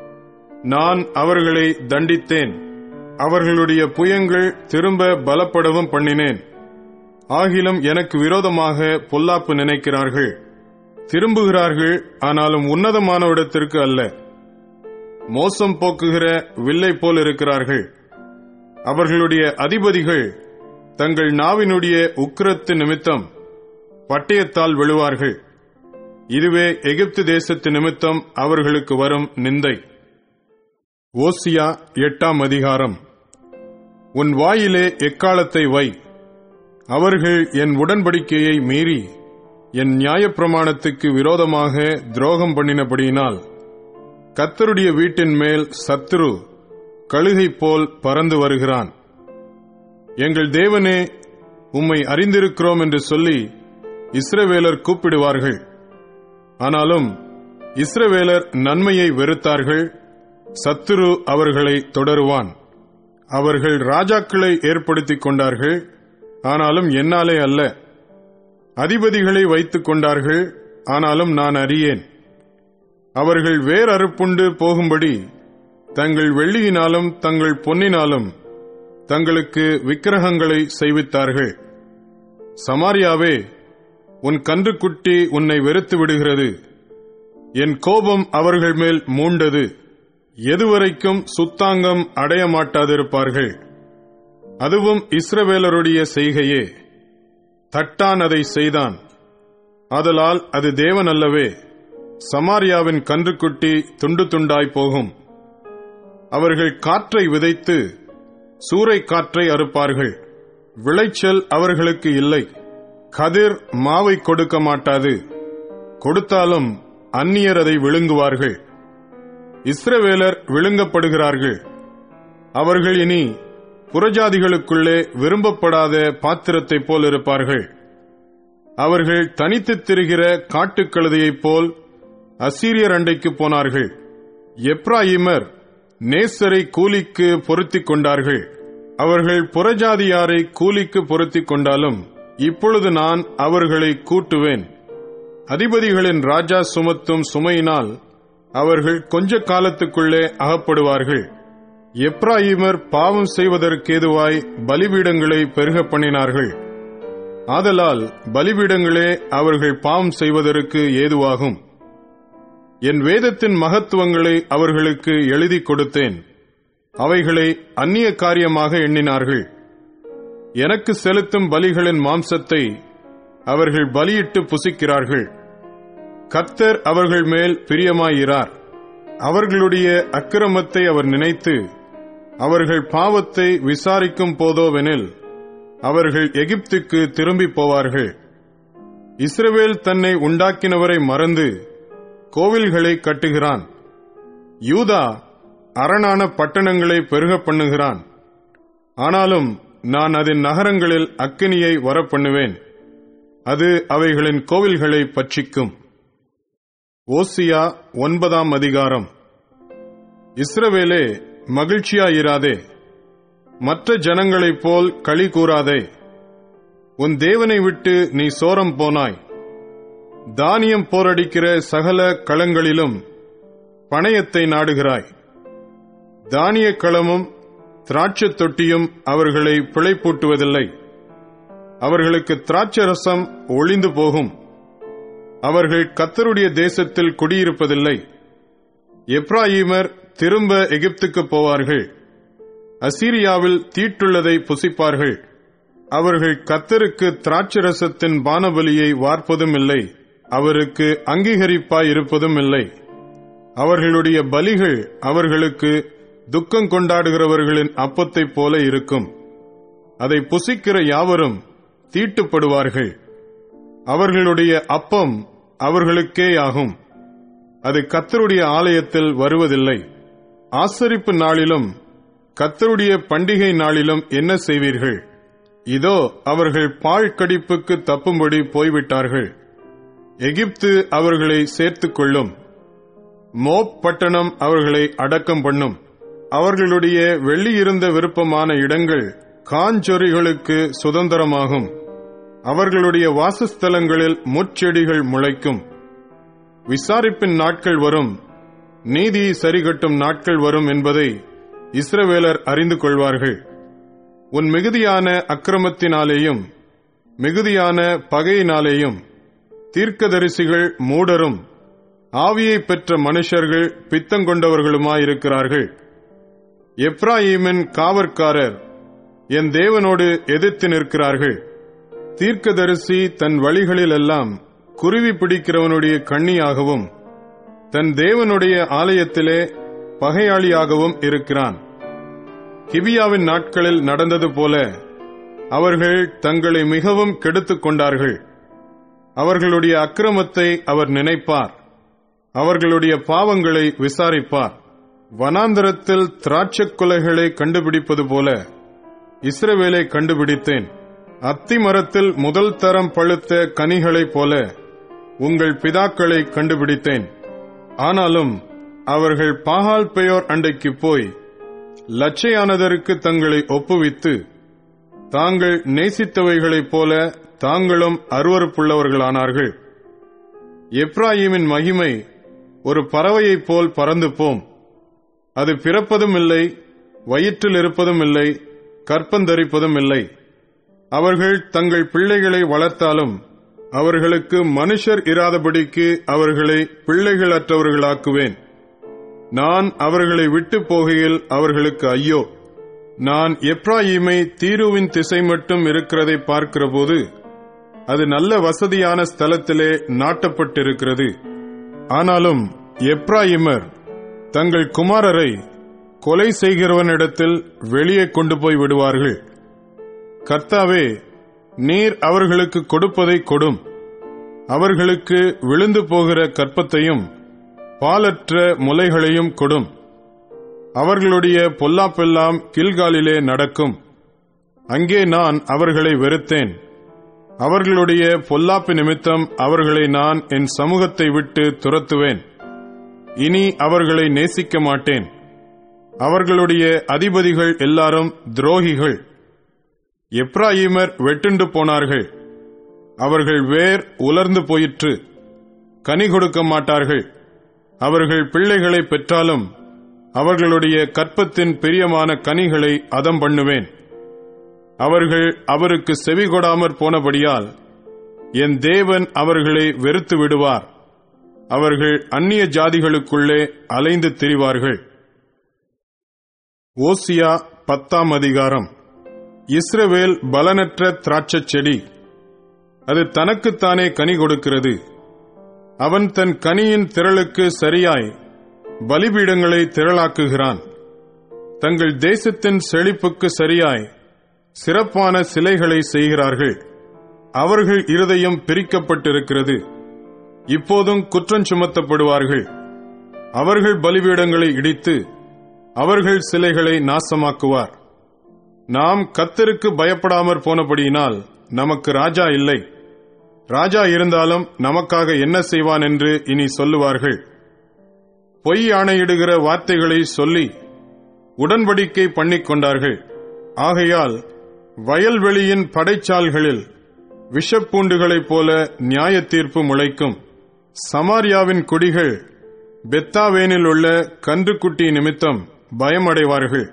நான் அவர்களை தண்டித்தேன். அவர்களுடைய புயங்கள் திரும்ப பலப்படவும் பண்ணினேன். ஆகிலும் எனக்கு விரோதமாக பொல்லாப்பு நினைக்கிறார்கள். திரும்புகிறார்கள், ஆனாலும் உன்னதமான இடத்திற்கு அல்ல. மோசம் போக்குகிற வில்லை போல் இருக்கிறார்கள். அவர்களுடைய அதிபதிகள் தங்கள் நாவினுடைய உக்கிரத்து நிமித்தம் பட்டயத்தால் விழுவார்கள். இதுவே எகிப்து தேசத்து நிமித்தம் அவர்களுக்கு வரும் நிந்தை. ஓசியா 8ஆம் அதிகாரம். உன் வாயிலே எக்காலத்தை வை. அவர்கள் என் உடன்படிக்கையை மீறி என் நியாயப்பிரமாணத்துக்கு விரோதமாக துரோகம் பண்ணினபடியினால் கர்த்தருடைய வீட்டின் மேல் சத்துரு கழுகை போல் பறந்து வருகிறான். எங்கள் தேவனே, உம்மை அறிந்திருக்கிறோம் என்று சொல்லி இஸ்ரவேலர் கூப்பிடுவார்கள். ஆனாலும் இஸ்ரவேலர் நன்மையை வெறுத்தார்கள். சத்துரு அவர்களை தொடருவான். அவர்கள் ராஜாக்களை ஏற்படுத்திக் கொண்டார்கள், ஆனாலும் என்னாலே அல்ல. அதிபதிகளை வைத்துக் கொண்டார்கள், ஆனாலும் நான் அறியேன். அவர்கள் வேறறுப்புண்டு போகும்படி தங்கள் வெள்ளியினாலும் தங்கள் பொன்னினாலும் தங்களுக்கு விக்கிரகங்களை செய்வித்தார்கள். சமாரியாவே, உன் கன்றுக்குட்டி உன்னை வெறுத்து விடுகிறது. என் கோபம் அவர்கள் மேல் மூண்டது. எதுவரைக்கும் சுத்தாங்கம் அடைய மாட்டாதிருப்பார்கள். அதுவும் இஸ்ரவேலருடைய செய்கையே. தட்டான் அதை செய்தான். ஆதலால் அது தேவன் அல்லவே. சமாரியாவின் கன்றுக்குட்டி துண்டு துண்டாய் போகும். அவர்கள் காற்றை விதைத்து சூறை காற்றை அறுப்பார்கள். விளைச்சல் அவர்களுக்கு இல்லை. கதிர் மாவை கொடுக்க மாட்டாது. கொடுத்தாலும் அந்நியர் அதை விழுங்குவார்கள். இஸ்ரவேலர் விழுங்கப்படுகிறார்கள். அவர்கள் இனி புறஜாதிகளுக்குள்ளே விரும்பப்படாத பாத்திரத்தைப் போல் இருப்பார்கள். அவர்கள் தனித்துத் திரிகிற காட்டுக்கழுதையைப் போல் அசீரியர் அண்டைக்கு போனார்கள். எப்ராயிமர் நேசரை கூலிக்கு பொருத்திக் கொண்டார்கள். அவர்கள் புறஜாதியாரை கூலிக்கு பொருத்திக் கொண்டாலும் இப்பொழுது நான் அவர்களை கூட்டுவேன். அதிபதிகளின் ராஜா சுமத்தும் சுமையினால் அவர்கள் கொஞ்ச காலத்துக்குள்ளே அகப்படுவார்கள். எப்ராயிமர் பாவம் செய்வதற்கேதுவாய் பலிபீடங்களை பெருக பண்ணினார்கள். ஆதலால் பலிபீடங்களே அவர்கள் பாவம் செய்வதற்கு ஏதுவாகும். என் வேதத்தின் மகத்துவங்களை அவர்களுக்கு எழுதி கொடுத்தேன். அவைகளை அந்நிய காரியமாக எண்ணினார்கள். எனக்கு செலுத்தும் பலிகளின் மாம்சத்தை அவர்கள் பலியிட்டு புசிக்கிறார்கள். கர்த்தர் அவர்கள் மேல் பிரியமாயிரார். அவர்களுடைய அக்கிரமத்தை அவர் நினைத்து அவர்கள் பாவத்தை விசாரிக்கும் போதோவெனில் அவர்கள் எகிப்துக்கு திரும்பி போவார்கள். இஸ்ரவேல் தன்னை உண்டாக்கினவரை மறந்து கோவில்களை கட்டுகிறான். யூதா அரணான பட்டணங்களை பெருக பண்ணுகிறான். ஆனாலும் நான் அதன் நகரங்களில் அக்கினியை வரப்பண்ணுவேன். அது அவைகளின் கோவில்களை பட்சிக்கும். ஓசியா 9 அதிகாரம். இஸ்ரவேலே, மகிழ்ச்சியாயிராதே, மற்ற ஜனங்களைப் போல் களி கூறாதே. உன் தேவனை விட்டு நீ சோரம் போனாய். தானியம் போரடிக்கிற சகல களங்களிலும் பணயத்தை நாடுகிறாய். தானிய களமும் திராட்சை தொட்டியும் அவர்களை பிழைப்பூட்டுவதில்லை. அவர்களுக்கு திராட்சரசம் ஒளிந்து போகும். அவர்கள் கர்த்தருடைய தேசத்தில் குடியிருப்பதில்லை. எப்ராயிமர் திரும்ப எகிப்துக்கு போவார்கள். அசீரியாவில் தீட்டுள்ளதை புசிப்பார்கள். அவர்கள் கர்த்தருக்கு திராட்சரசத்தின் பானபலியை வார்ப்பதும் இல்லை, அவருக்கு அங்கீகரிப்பாய் இருப்பதும் இல்லை. அவர்களுடைய பலிகள் அவர்களுக்கு துக்கம் கொண்டாடுகிறவர்களின் அப்பத்தைப் போல இருக்கும். அதை புசிக்கிற யாவரும் தீட்டுப்படுவார்கள். அவர்களுடைய அப்பம் அவர்களுக்கேயாகும். அது கர்த்தருடைய ஆலயத்தில் வருவதில்லை. ஆசரிப்பு நாளிலும் கர்த்தருடைய பண்டிகை நாளிலும் என்ன செய்வீர்கள்? இதோ அவர்கள் பாழ்கடிப்புக்கு தப்பும்படி போய்விட்டார்கள். எகிப்து அவர்களை சேர்த்துக் கொள்ளும். மோப் பட்டணம் அவர்களை அடக்கம் பண்ணும். அவர்களுடைய வெள்ளியிருந்த விருப்பமான இடங்கள் காஞ்சொரிகளுக்கு சுதந்திரமாகும். அவர்களுடைய வாசஸ்தலங்களில் முட்செடிகள் முளைக்கும். விசாரிப்பின் நாட்கள் வரும், நீதி சரிகட்டும் நாட்கள் வரும் என்பதை இஸ்ரவேலர் அறிந்து கொள்வார்கள். உன் மிகுதியான அக்கிரமத்தினாலேயும் மிகுதியான பகையினாலேயும் தீர்க்கதரிசிகள் மூடரும் ஆவியை பெற்ற மனுஷர்கள் பித்தங்கொண்டவர்களுமாயிருக்கிறார்கள். எப்ராயிமின் காவற்காரர் என் தேவனோடு எதிர்த்து நிற்கிறார்கள். தீர்க்கதரிசி தன் வழிகளிலெல்லாம் குருவி பிடிக்கிறவனுடைய கண்ணியாகவும் தன் தேவனுடைய ஆலயத்திலே பகையாளியாகவும் இருக்கிறான். கிபியாவின் நாட்களில் நடந்தது போல அவர்கள் தங்களை மிகவும் கெடுத்துக் கொண்டார்கள். அவர்களுடைய அக்கிரமத்தை அவர் நினைப்பார், அவர்களுடைய பாவங்களை விசாரிப்பார். வனாந்தரத்தில் திராட்சைக் கொலைகளை கண்டுபிடிப்பது போல இஸ்ரவேலை கண்டுபிடித்தேன். அத்தி மரத்தில் முதல் தரம் பழுத்த கனிகளைப் போல உங்கள் பிதாக்களை கண்டுபிடித்தேன். ஆனாலும் அவர்கள் பாகால் பெயோர் அண்டைக்கு போய் லட்சையானதற்கு தங்களை ஒப்புவித்து தாங்கள் நேசித்தவைகளைப் போல தாங்களும் அருவருப்புள்ளவர்களானார்கள். எப்ராயிமின் மகிமை ஒரு பறவையைப் போல் பறந்து போம். அது பிறப்பதும் இல்லை, வயிற்றில் இருப்பதும் இல்லை, கற்பந்தரிப்பதும் இல்லை. அவர்கள் தங்கள் பிள்ளைகளை வளர்த்தாலும் அவர்களுக்கு மனுஷர் இராதபடிக்கு அவர்களை பிள்ளைகளற்றவர்களாக்குவேன். நான் அவர்களை விட்டு போகையில் அவர்களுக்கு ஐயோ! நான் எப்ராயிமை தீருவின் திசை மட்டும் இருக்கிறதை பார்க்கிறபோது அது நல்ல வசதியான ஸ்தலத்திலே நாட்டப்பட்டிருக்கிறது. ஆனாலும் எப்ராயிமர் தங்கள் குமாரரை கொலை செய்கிறவனிடத்தில் வெளியே கொண்டு போய் விடுவார்கள். கர்த்தாவே, நீர் அவர்களுக்கு கொடுப்பதை கொடும். அவர்களுக்கு விழுந்து போகிற கற்பத்தையும் பாலற்ற முலைகளையும் கொடும். அவர்களுடைய பொல்லாப்பெல்லாம் கில்காலிலே நடக்கும். அங்கே நான் அவர்களை வெறுத்தேன். அவர்களுடைய பொல்லாப்பு நிமித்தம் அவர்களை நான் என் சமூகத்தை விட்டு துரத்துவேன். இனி அவர்களை நேசிக்க மாட்டேன். அவர்களுடைய அதிபதிகள் எல்லாரும் துரோகிகள். எப்ராயிமர் வெட்டுண்டு போனார்கள். அவர்கள் வேர் உலர்ந்து போயிற்று. கனி கொடுக்க மாட்டார்கள். அவர்கள் பிள்ளைகளை பெற்றாலும் அவர்களுடைய கற்பத்தின் பிரியமான கனிகளை அதம் பண்ணுவேன். அவர்கள் அவருக்கு செவிகொடாமற் போனபடியால் என் தேவன் அவர்களை வெறுத்து விடுவார். அவர்கள் அந்நிய ஜாதிகளுக்குள்ளே அலைந்து திரிவார்கள். ஓசியா 10 அதிகாரம். இஸ்ரவேல் பலனற்ற திராட்சைச் செடி, அது தனக்குத்தானே கனி கொடுக்கிறது. அவன் தன் கனியின் திரளுக்கு சரியாய் பலிபீடங்களை திரளாக்குகிறான். தங்கள் தேசத்தின் செழிப்புக்கு சரியாய் சிறப்பான சிலைகளை செய்கிறார்கள். அவர்கள் இருதயம் பிரிக்கப்பட்டிருக்கிறது. இப்போதும் குற்றம் சுமத்தப்படுவார்கள். அவர்கள் பலிபீடங்களை இடித்து அவர்கள் சிலைகளை நாசமாக்குவார். நாம் கர்த்தருக்கு பயப்படாமற் போனபடியினால் நமக்கு ராஜா இல்லை. ராஜா இருந்தாலும் நமக்காக என்ன செய்வான் என்று இனி சொல்லுவார்கள். பொய் ஆணையிடுகிற வார்த்தைகளை சொல்லி உடன்படிக்கை பண்ணிக்கொண்டார்கள். ஆகையால் வயல்வெளியின் படைச்சால்களில் விஷப்பூண்டுகளைப் போல நியாய தீர்ப்பு முளைக்கும். சமாரியாவின் குடிகள் பெத்தாவேனில் உள்ள கன்றுக்குட்டி நிமித்தம் பயமடைவார்கள்.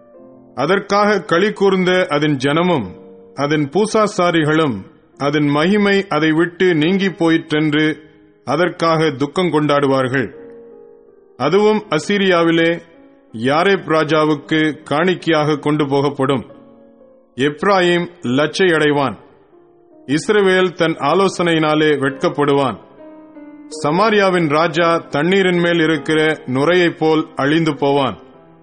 அதற்காக களி கூர்ந்த அதன் ஜனமும் அதன் பூசாசாரிகளும் அதன் மகிமை அதை விட்டு நீங்கி போயிற்றென்று அதற்காக துக்கம் கொண்டாடுவார்கள். அதுவும் அசீரியாவிலே யாரேப் ராஜாவுக்கு காணிக்கையாக கொண்டு போகப்படும். எப்ராயிம் லட்சையடைவான். இஸ்ரவேல் தன் ஆலோசனையினாலே வெட்கப்படுவான். சமாரியாவின் ராஜா தண்ணீரின் மேல் இருக்கிற நுரையைப் போல் அழிந்து போவான்.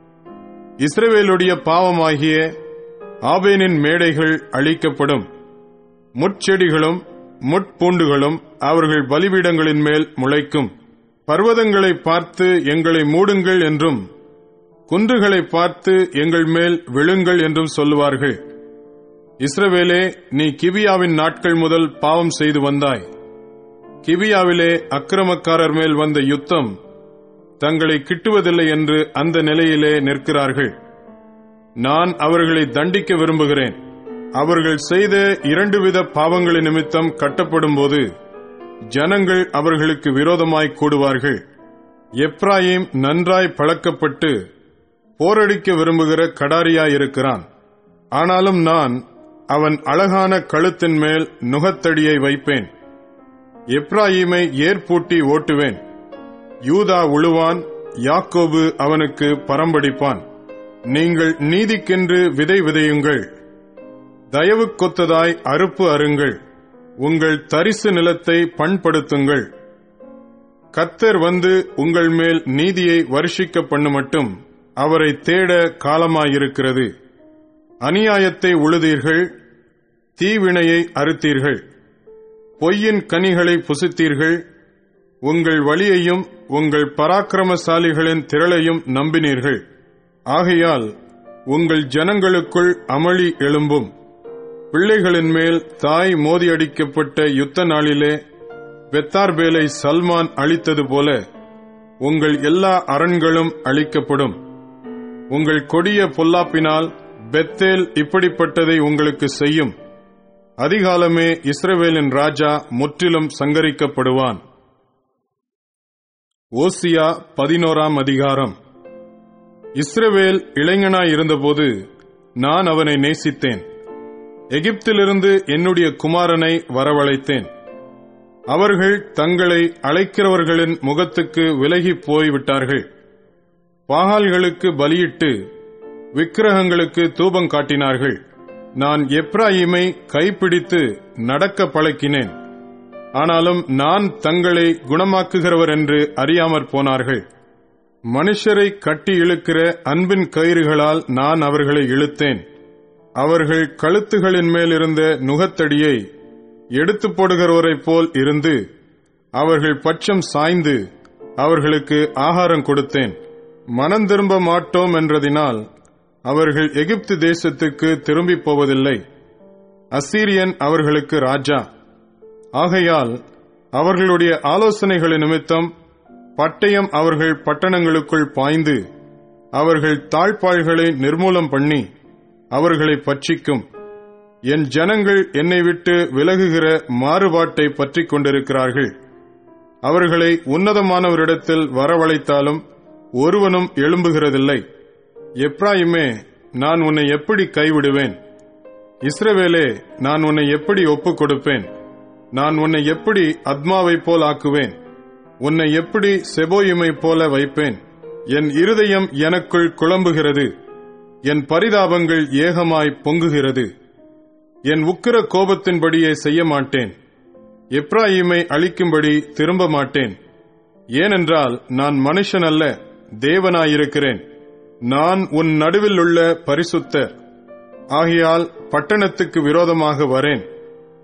இஸ்ரவேலுடைய பாவமாகிய ஆபேனின் மேடைகள் அழிக்கப்படும். முட்செடிகளும் முட்பூண்டுகளும் அவர்கள் பலிபீடங்களின் மேல் முளைக்கும். பர்வதங்களை பார்த்து எங்களை மூடுங்கள் என்றும் குன்றுகளை பார்த்து எங்கள் மேல் விழுங்கள் என்றும் சொல்லுவார்கள். இஸ்ரவேலே, நீ கிபியாவின் நாட்கள் முதல் பாவம் செய்து வந்தாய். கிபியாவிலே அக்கிரமக்காரர் மேல் வந்த யுத்தம் தங்களை கிட்டுவதில்லை என்று அந்த நிலையிலே நிற்கிறார்கள். நான் அவர்களை தண்டிக்க விரும்புகிறேன். அவர்கள் செய்த 2 வித பாவங்களின் நிமித்தம் கட்டப்படும் போது ஜனங்கள் அவர்களுக்கு விரோதமாய் கூடுவார்கள். எப்ராயிம் நன்றாய் பழக்கப்பட்டு போரடிக்க விரும்புகிற கடாரியாயிருக்கிறான். ஆனாலும் நான் அவன் அழகான கழுத்தின் மேல் நுகத்தடியை வைப்பேன். எப்ராயிமை ஏற்பூட்டி ஓட்டுவேன். யூதா உழுவான், யாக்கோபு அவனுக்கு பரம்படிப்பான். நீங்கள் நீதிக்கென்று விதை விதையுங்கள், தயவு கொத்ததாய் அறுப்பு அருங்கள், உங்கள் தரிசு நிலத்தை பண்படுத்துங்கள். கர்த்தர் வந்து உங்கள் மேல் நீதியை வருஷிக்க பண்ணுமட்டும் அவரை தேட காலமாயிருக்கிறது. அநியாயத்தை உழுதீர்கள், தீவினையை அறுத்தீர்கள், பொய்யின் கனிகளை புசித்தீர்கள். உங்கள் வழியையும் உங்கள் பராக்கிரமசாலிகளின் திரளையும் நம்பினீர்கள். ஆகையால் உங்கள் ஜனங்களுக்குள் அமளி எழும்பும். பிள்ளைகளின் மேல் தாய் மோதியடிக்கப்பட்ட யுத்த நாளிலே பெத்தார்பேலை சல்மான் அழித்தது போல உங்கள் எல்லா அரண்களும் அழிக்கப்படும். உங்கள் கொடிய பொல்லாப்பினால் பெத்தேல் இப்படிப்பட்டதை உங்களுக்கு செய்யும். அதிகாலமே இஸ்ரவேலின் ராஜா முற்றிலும் சங்கரிக்கப்படுவான். ஓசியா 11ஆம் அதிகாரம். இஸ்ரவேல் இளைஞனாயிருந்தபோது நான் அவனை நேசித்தேன். எகிப்திலிருந்து என்னுடைய குமாரனை வரவழைத்தேன். அவர்கள் தங்களை அழைக்கிறவர்களின் முகத்துக்கு விலகி போய்விட்டார்கள். பாகால்களுக்கு பலியிட்டு விக்கிரகங்களுக்கு தூபம் காட்டினார்கள். நான் எப்ராயிமை கைப்பிடித்து நடக்க பழக்கினேன். ஆனாலும் நான் தங்களை குணமாக்குகிறவர் என்று அறியாமற் போனார்கள். மனுஷரை கட்டி இழுக்கிற அன்பின் கயிறுகளால் நான் அவர்களை இழுத்தேன். அவர்கள் கழுத்துகளின் மேலிருந்த நுகத்தடியை எடுத்து போடுகிறவரைப் போல் இருந்து அவர்கள் பட்சம் சாய்ந்து அவர்களுக்கு ஆகாரம் கொடுத்தேன். மனம் திரும்ப மாட்டோம் என்றதினால் அவர்கள் எகிப்து தேசத்துக்கு திரும்பி போவதில்லை. அசீரியன் அவர்களுக்கு ராஜா. ஆகையால் அவர்களுடைய ஆலோசனைகளின் நிமித்தம் பட்டயம் அவர்கள் பட்டணங்களுக்குள் பாய்ந்து அவர்கள் தாழ்பாள்களை நிர்மூலம் பண்ணி அவர்களை பட்சிக்கும். என் ஜனங்கள் என்னை விட்டு விலகுகிற மாறுபாட்டை பற்றிக் கொண்டிருக்கிறார்கள். அவர்களை உன்னதமானவரிடத்தில் வரவழைத்தாலும் ஒருவனும் எழும்புகிறதில்லை. எப்ராயிமே, நான் உன்னை எப்படி கைவிடுவேன்? இஸ்ரவேலே, நான் உன்னை எப்படி ஒப்புக் கொடுப்பேன்? நான் உன்னை எப்படி அத்மாவைப் போல் ஆக்குவேன்? உன்னை எப்படி செபோயிமைப் போல வைப்பேன்? என் இருதயம் எனக்குள் குழம்புகிறது, என் பரிதாபங்கள் ஏகமாய் பொங்குகிறது. என் உக்கிர கோபத்தின்படியே செய்ய மாட்டேன். எப்ராயிமை அழிக்கும்படி திரும்ப மாட்டேன். ஏனென்றால் நான் மனுஷன் அல்ல, தேவனாயிருக்கிறேன். நான் உன் நடுவில் உள்ள பரிசுத்தர். ஆகையால் பட்டணத்துக்கு விரோதமாக வரேன்.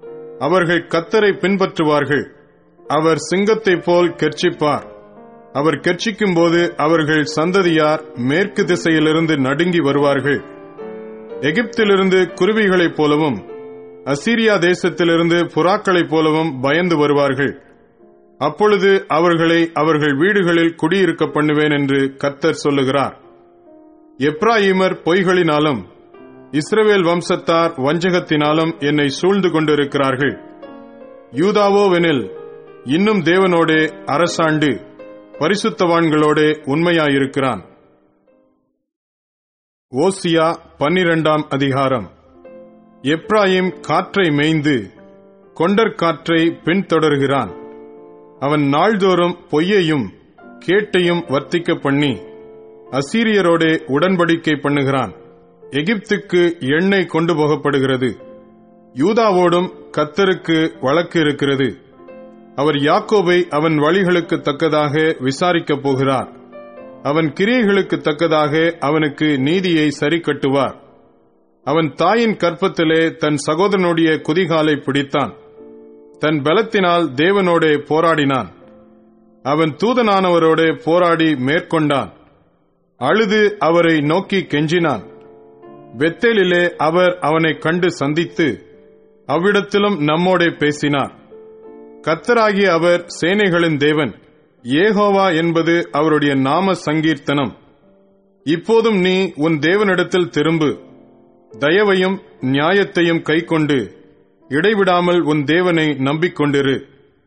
அவர்கள் கர்த்தரை பின்பற்றுவார்கள். அவர் சிங்கத்தைப் போல் கெர்ச்சிப்பார். அவர் கெர்ச்சிக்கும் போது அவர்கள் சந்ததியார் மேற்கு திசையிலிருந்து நடுங்கி வருவார்கள். எகிப்திலிருந்து குருவிகளைப் போலவும் அசீரியா தேசத்திலிருந்து புறாக்களைப் போலவும் பயந்து வருவார்கள். அப்பொழுது அவர்களை அவர்கள் வீடுகளில் குடியிருக்க பண்ணுவேன் என்று கர்த்தர் சொல்லுகிறார். எப்ராயிமர் பொய்களினாலும் இஸ்ரவேல் வம்சத்தார் வஞ்சகத்தினாலும் என்னை சூழ்ந்து கொண்டிருக்கிறார்கள். யூதாவோவெனில் இன்னும் தேவனோடே அரசாண்டு பரிசுத்தவான்களோடே உண்மையாயிருக்கிறான். ஓசியா 12ஆம் அதிகாரம். எப்ராயிம் காற்றை மேய்ந்து கொண்டற்காற்றை பின்தொடர்கிறான். அவன் நாள்தோறும் பொய்யையும் கேட்டையும் வர்த்திக்க பண்ணி அசீரியரோடே உடன்படிக்கை பண்ணுகிறான். எகிப்துக்கு எண்ணெய் கொண்டு போகப்படுகிறது. யூதாவோடும் கர்த்தருக்கு வழக்கு இருக்கிறது. அவர் யாக்கோபை அவன் வழிகளுக்கு தக்கதாக விசாரிக்கப் போகிறார். அவன் கிரியைகளுக்கு தக்கதாக அவனுக்கு நீதியை சரி கட்டுவார். அவன் தாயின் கற்பத்திலே தன் சகோதரனுடைய குதிகாலை பிடித்தான். தன் பலத்தினால் தேவனோடே போராடினான். அவன் தூதனானவரோடே போராடி மேற்கொண்டான். அழுது அவரை நோக்கி கெஞ்சினான். பெத்தேலிலே அவர் அவனை கண்டு சந்தித்து அவ்விடத்திலும் நம்மோடே பேசினார். கர்த்தராகிய அவர் சேனைகளின் தேவன், யெகோவா என்பது அவருடைய நாம சங்கீர்த்தனம். இப்போதும் நீ உன் தேவனிடத்தில் திரும்பு, தயவையும் நியாயத்தையும் கைக்கொண்டு இடைவிடாமல் உன் தேவனை நம்பிக்கொண்டிரு.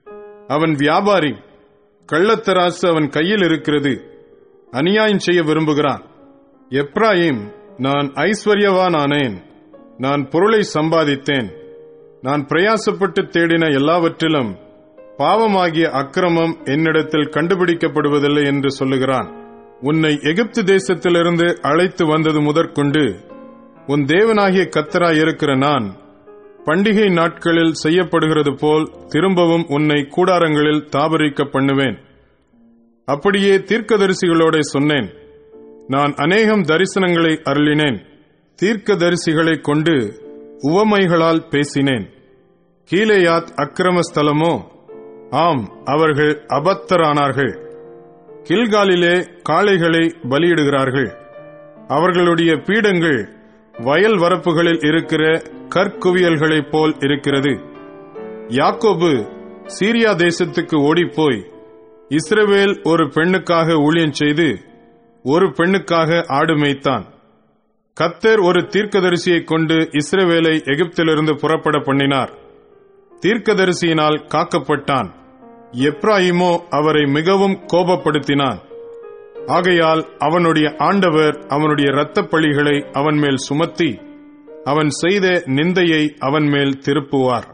அவன் வியாபாரி, கள்ளத்தராசு அவன் கையில் இருக்கிறது, அநியாயம் செய்ய விரும்புகிறான். எப்ராயிம், நான் ஐஸ்வர்யவானானேன், நான் பொருளை சம்பாதித்தேன், நான் பிரயாசப்பட்டு தேடின எல்லாவற்றிலும் பாவமாகிய அக்கிரமம் என்னிடத்தில் கண்டுபிடிக்கப்படுவதில்லை என்று சொல்லுகிறான். உன்னை எகிப்து தேசத்திலிருந்து அழைத்து வந்தது முதற்கொண்டு உன் தேவனாகிய கர்த்தராயிருக்கிற நான் பண்டிகை நாட்களில் செய்யப்படுகிறது போல் திரும்பவும் உன்னை கூடாரங்களில் தாபரிக்க பண்ணுவேன். அப்படியே தீர்க்கதரிசிகளோட சொன்னேன். நான் அநேகம் தரிசனங்களை அருளினேன். தீர்க்கதரிசிகளைக் கொண்டு உவமைகளால் பேசினேன். கீலேயாத் அக்கிரமஸ்தலமோ? ஆம், அவர்கள் அபத்தரானார்கள். கில்காலிலே காளைகளை பலியிடுகிறார்கள். அவர்களுடைய பீடங்கள் வயல் வரப்புகளில் இருக்கிற கற்குவியல்களைப் போல் இருக்கிறது. யாக்கோபு சீரியா தேசத்துக்கு ஓடிப்போய் இஸ்ரவேல் ஒரு பெண்ணுக்காக ஊழியம் செய்து ஒரு பெண்ணுக்காக ஆடு மேய்த்தான். கர்த்தர் ஒரு தீர்க்கதரிசியைக் கொண்டு இஸ்ரவேலை எகிப்திலிருந்து புறப்பட பண்ணினார். தீர்க்கதரிசியினால் காக்கப்பட்டான். எப்ராயிமோ அவரை மிகவும் கோபப்படுத்தினான். ஆகையால் அவனுடைய ஆண்டவர் அவனுடைய இரத்தப் பழிகளை அவன் மேல் சுமத்தி அவன் செய்த நிந்தையை அவன் மேல் திருப்புவார்.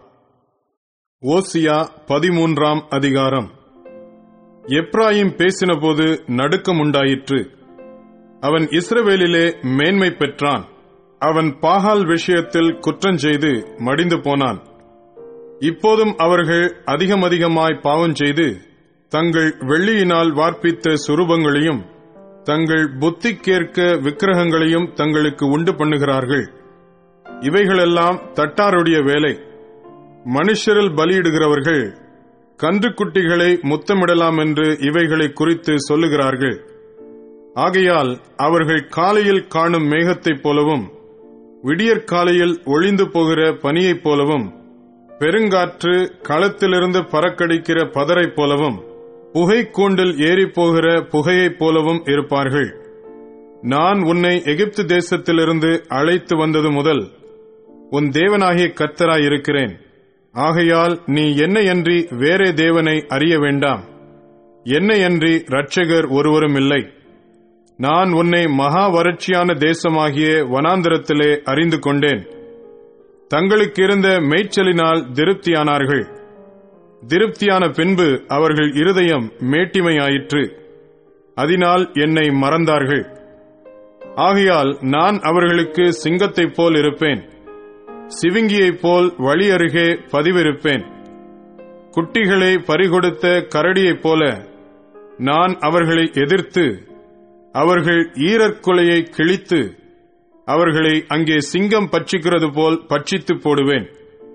ஓசியா 13ஆம் அதிகாரம். எப்ராயிம் பேசினபோது நடுக்கம் உண்டாயிற்று. அவன் இஸ்ரவேலிலே மேன்மை பெற்றான். அவன் பாகால் விஷயத்தில் குற்றஞ்செய்து மடிந்து போனான். இப்போதும் அவர்கள் அதிகமாய் பாவம் செய்து தங்கள் வெள்ளியினால் வார்ப்பித்த சுரூபங்களையும் தங்கள் புத்திக்கேற்க விக்கிரகங்களையும் தங்களுக்கு உண்டு பண்ணுகிறார்கள். இவைகளெல்லாம் தட்டாருடைய வேலை. மனுஷரில் பலியிடுகிறவர்கள் கன்றுக்குட்டிகளை முத்தமிடலாம் என்று இவைகளை குறித்து சொல்லுகிறார்கள். ஆகையால் அவர்கள் காலையில் காணும் மேகத்தைப் போலவும் விடியற்காலையில் ஒளிந்து போகிற பனியைப் போலவும் பெருங்காற்று களத்திலிருந்து பறக்கடிக்கிற பதரைப் போலவும் புகைக்கூண்டில் ஏறிப்போகிற புகையைப் போலவும் இருப்பார்கள். நான் உன்னை எகிப்து தேசத்திலிருந்து அழைத்து வந்தது முதல் உன் தேவனாகிய கர்த்தராயிருக்கிறேன். ஆகையால் நீ என்னையன்றி வேறே தேவனை அறிய வேண்டாம். என்னையன்றி இரட்சகர் ஒருவரும் இல்லை. நான் உன்னை மகா வறட்சியான தேசமாகிய வனாந்தரத்திலே அறிந்து கொண்டேன். தங்களுக்கு இருந்த மேய்ச்சலினால் திருப்தியானார்கள். திருப்தியான பின்பு அவர்கள் இருதயம் மேட்டிமையாயிற்று. அதனால் என்னை மறந்தார்கள். ஆகையால் நான் அவர்களுக்கு சிங்கத்தைப் போல் இருப்பேன், சிவிங்கியைப் போல் வழி அருகே பதிவிருப்பேன். குட்டிகளை பறிகொடுத்த கரடியைப் போல நான் அவர்களை எதிர்த்து அவர்கள் ஈரற்குலையை கிழித்து அவர்களை அங்கே சிங்கம் பட்சிக்கிறது போல் பட்சித்து போடுவேன்.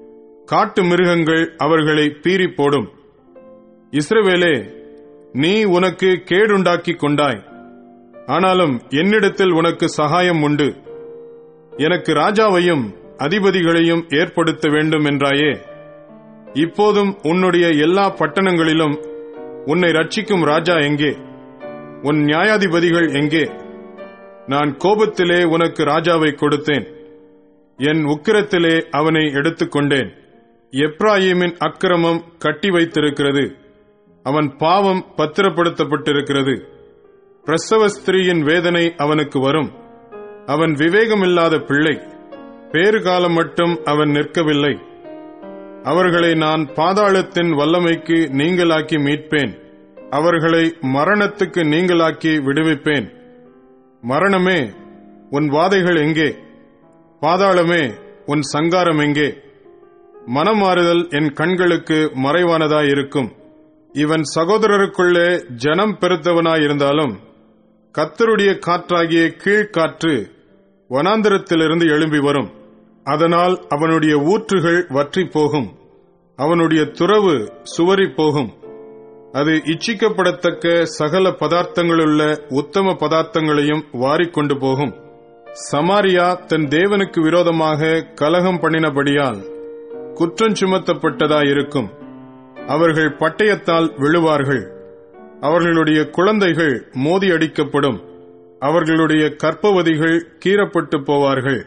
காட்டு மிருகங்கள் அவர்களை பீறி போடும். இஸ்ரவேலே, நீ உனக்கு கேடுண்டாக்கிக் கொண்டாய். ஆனாலும் என்னிடத்தில் உனக்கு சகாயம் உண்டு. எனக்கு ராஜாவையும் அதிபதிகளையும் ஏற்படுத்த வேண்டும் என்றாயே. இப்போதும் உன்னுடைய எல்லா பட்டணங்களிலும் உன்னை ரட்சிக்கும் ராஜா எங்கே? உன் நியாயாதிபதிகள் எங்கே? நான் கோபத்திலே உனக்கு ராஜாவை கொடுத்தேன். என் உக்கிரத்திலே அவனை எடுத்துக்கொண்டேன். எப்ராயீமின் அக்கிரமம் கட்டி வைத்திருக்கிறது. அவன் பாவம் பத்திரப்படுத்தப்பட்டிருக்கிறது. பிரசவ ஸ்திரீயின் வேதனை அவனுக்கு வரும். அவன் விவேகமில்லாத பிள்ளை. பேறுகாலம் மட்டும் அவன் நிற்கவில்லை. அவர்களை நான் பாதாளத்தின் வல்லமைக்கு நீங்களாக்கி மீட்பேன். அவர்களை மரணத்துக்கு நீங்களாக்கி விடுவிப்பேன். மரணமே, உன் வாதைகள் எங்கே? பாதாளமே, உன் சங்காரம் எங்கே? மனமாறுதல் என் கண்களுக்கு மறைவானதாயிருக்கும். இவன் சகோதரருக்குள்ளே ஜனம் பெருத்தவனாயிருந்தாலும் கர்த்தருடைய காற்றாகிய கீழ்காற்று வனாந்தரத்திலிருந்து எழும்பி வரும். அதனால் அவனுடைய ஊற்றுகள் வற்றி போகும். அவனுடைய துறவு சுவரி போகும். அது இச்சிக்கப்படத்தக்க சகல பதார்த்தங்களுள்ள உத்தம பதார்த்தங்களையும் வாரிக்கொண்டு போகும். சமாரியா தன் தேவனுக்கு விரோதமாக கலகம் பண்ணினபடியால் குற்றஞ்சுமத்தப்பட்டதாயிருக்கும். அவர்கள் பட்டயத்தால் விழுவார்கள். அவர்களுடைய குழந்தைகள் மோதியடிக்கப்படும். அவர்களுடைய கர்ப்பவதிகள் கீறப்பட்டு போவார்கள்.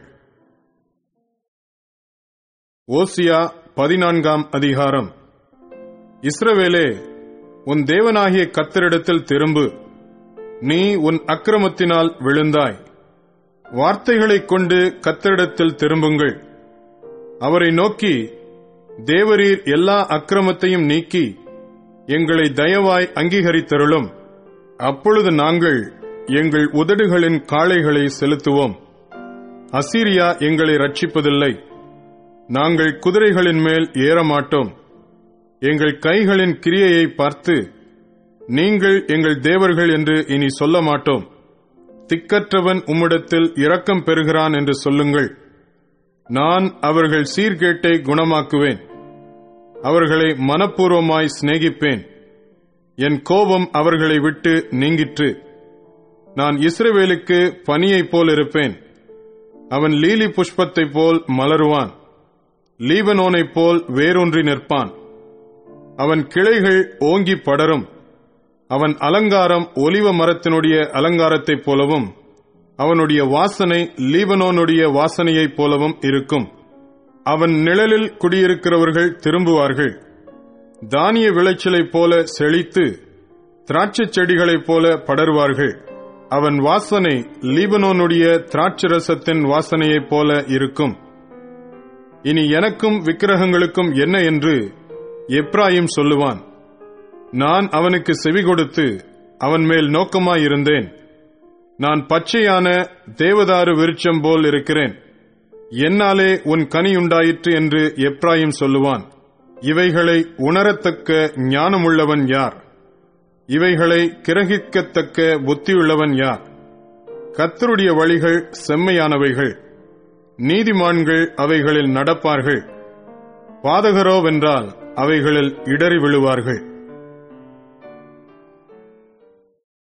ஓசியா 14ஆம் அதிகாரம். இஸ்ரவேலே, உன் தேவனாகிய கர்த்தரிடத்தில் திரும்பு. நீ உன் அக்கிரமத்தினால் விழுந்தாய். வார்த்தைகளைக் கொண்டு கர்த்தரிடத்தில் திரும்புங்கள். அவரை நோக்கி, தேவரீர் எல்லா அக்கிரமத்தையும் நீக்கி எங்களை தயவாய் அங்கீகரித்தருளும். அப்பொழுது நாங்கள் எங்கள் உதடுகளின் காளைகளை செலுத்துவோம். அசீரியா எங்களை ரட்சிப்பதில்லை. நாங்கள் குதிரைகளின் மேல் ஏறமாட்டோம். எங்கள் கைகளின் கிரியையை பார்த்து நீங்கள் எங்கள் தேவர்கள் என்று இனி சொல்ல மாட்டோம். திக்கற்றவன் உம்மிடத்தில் இரக்கம் பெறுகிறான் என்று சொல்லுங்கள். நான் அவர்கள் சீர்கேட்டை குணமாக்குவேன். அவர்களை மனப்பூர்வமாய் சிநேகிப்பேன். என் கோபம் அவர்களை விட்டு நீங்கிற்று. நான் இஸ்ரவேலுக்கு பனியைப் போல் இருப்பேன். அவன் லீலி புஷ்பத்தைப் போல் மலருவான். லீபனோனைப் போல் வேரூன்றி நிற்பான். அவன் கிளைகள் ஓங்கி படரும். அவன் அலங்காரம் ஒலிவ மரத்தினுடைய அலங்காரத்தைப் போலவும் அவனுடைய வாசனை லீபனோனுடைய வாசனையைப் போலவும் இருக்கும். அவன் நிழலில் குடியிருக்கிறவர்கள் திரும்புவார்கள். தானிய விளைச்சலைப் போல செழித்து திராட்சைச் செடிகளைப் போல படருவார்கள். அவன் வாசனை லீபனோனுடைய திராட்சரசத்தின் வாசனையைப் போல இருக்கும். இனி எனக்கும் விக்கிரகங்களுக்கும் என்ன என்று எப்ராயிம் சொல்லுவான். நான் அவனுக்கு செவி கொடுத்து அவன் மேல் நோக்கமாயிருந்தேன். நான் பச்சையான தேவதாரு விருட்சம் போல் இருக்கிறேன். என்னாலே உன் கனியுண்டாயிற்று என்று எப்ராயிம் சொல்லுவான். இவைகளை உணரத்தக்க ஞானமுள்ளவன் யார்? இவைகளை கிரகிக்கத்தக்க புத்தியுள்ளவன் யார்? கர்த்தருடைய வழிகள் செம்மையானவைகள். நீதிமான்கள் அவைகளில் நடப்பார்கள். பாதகரோவென்றால் அவைகளில் இடறி விழுவார்கள்.